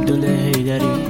عبدالله حیدری.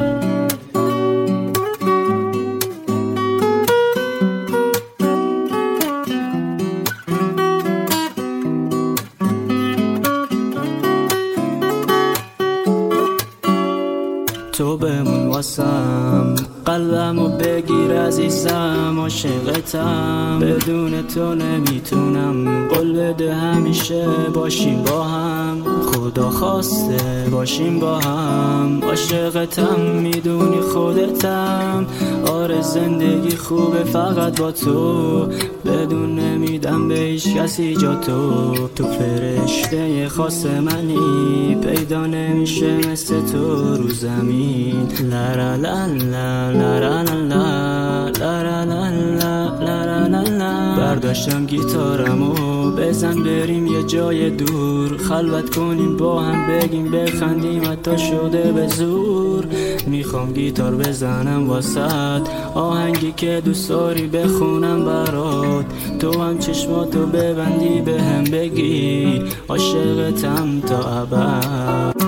تو بمون واسم، قلبمو بگیر عزیزم، عاشقتم، بدون تو نمیتونم. قول بده همیشه باشیم با هم، خدا خواسته باشیم با هم. عاشقتم میدونی خودتم، آره زندگی خوبه فقط با تو، بدون نمیدم به هیچ کسی جا تو. تو فرشته خاص منی، پیدا نمیشه مثل تو رو زمین. لا لا لا لا لا لا لا لا لا لا لا. برداشتم گیتارمو، بزن بریم یه جای دور، خلوت کنیم با هم، بگیم بخندیم حتی شده به زور. میخوام گیتار بزنم واسد، آهنگی که دوست داری بخونم برات، تو هم چشماتو ببندی بهم بگی عاشقتم تا ابد.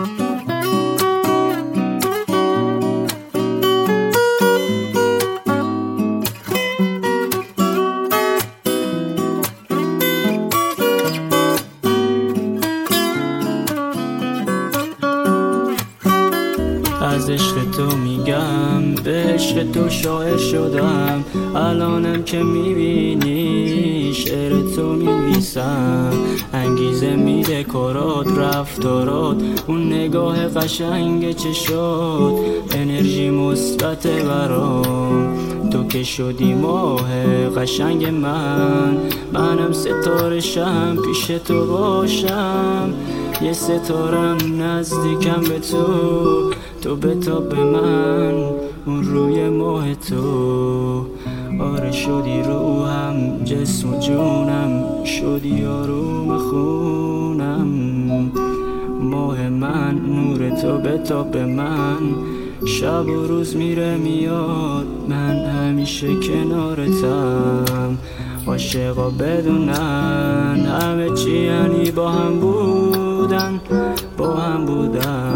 از عشق تو میگم، به عشق تو شاعر شدم، الانم که میبینی شعر تو می‌نویسم. انگیزه میده کارات رفتارات، اون نگاه قشنگ چشات، انرژی مثبت برام. تو که شدی ماه قشنگ منم ستاره شم پیش تو باشم. یه ستارم نزدیکم به تو، تو بتاب به من اون روی ماه تو. آره شدی روحم جسم و جونم، شدی آروم خونم. ماه من نور تو بتاب به من، شب و روز میره میاد، من همیشه کنارتم. عاشقا بدونن همه چی یعنی با هم بودن، با هم بودن.